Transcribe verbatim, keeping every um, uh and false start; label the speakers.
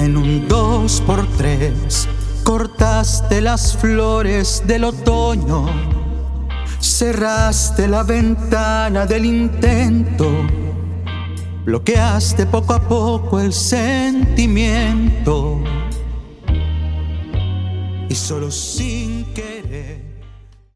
Speaker 1: En un dos por tres cortaste las flores del otoño, cerraste la ventana del intento, bloqueaste poco a poco el sentimiento y solo sin que